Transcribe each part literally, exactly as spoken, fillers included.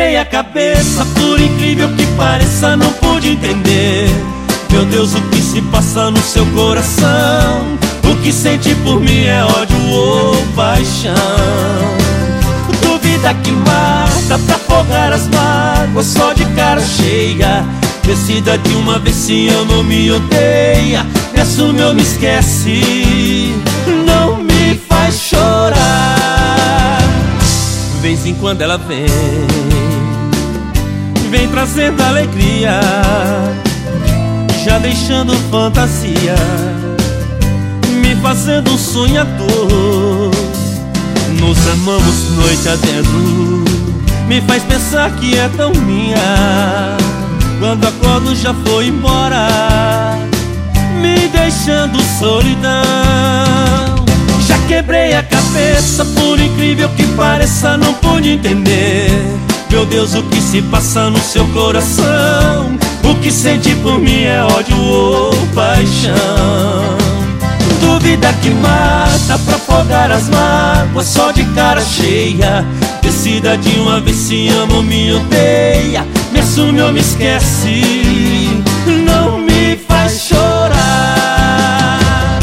quebrei a cabeça, por incrível que pareça, não pude entender. Meu Deus, o que se passa no seu coração? O que sente por mim é ódio ou paixão? Dúvida que mata pra afogar as mágoas, só de cara cheia. Decida de uma vez se ama ou me odeia. Me assume ou me esquece, não me faz chorar. De vez em quando ela vem, vem trazendo alegria, já deixando fantasia, me fazendo um sonhador. Nos amamos noite adentro, me faz pensar que é tão minha. Quando acordo já foi embora, me deixando solidão. Já quebrei a cabeça, por incrível que pareça, não pude entender. Meu Deus, o que se passa no seu coração? O que sente por mim é ódio ou paixão? Dúvida que mata pra afogar as mágoas, só de cara cheia. Decida de uma vez se ama ou me odeia. Me assume ou me esquece, não me faz chorar.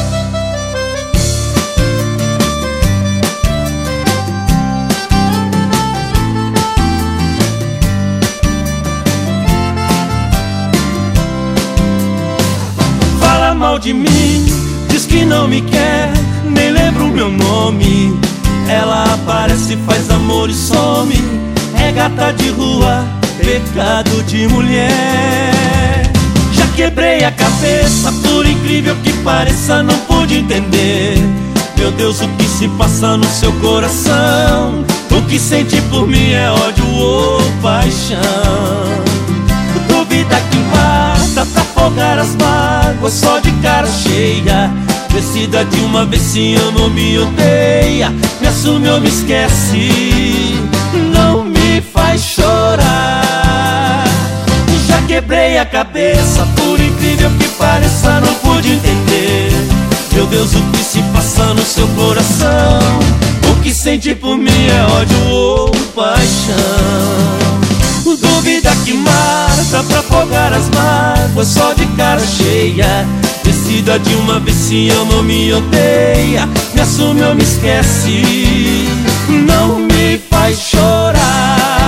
Fala mal de mim, diz que não me quer, nem lembra o meu nome. Ela aparece, faz amor e some. É gata de rua, pecado de mulher. Já quebrei a cabeça, por incrível que pareça, não pude entender. Meu Deus, o que se passa no seu coração? O que sente por mim é ódio ou paixão? Dúvida que mata pra afogar as mágoas, só de cara cheia. Decida de uma vez se ama ou me odeia. Me assume ou me esquece, não me faz chorar. Já quebrei a cabeça, por incrível que pareça, não pude entender. Meu Deus, o que se passa no seu coração? O que sente por mim é ódio ou paixão? Dúvida que mata pra afogar as mágoas, só de cara cheia. Decida de uma vez se ama ou me odeia. Me assume ou me esquece, não me faz chorar.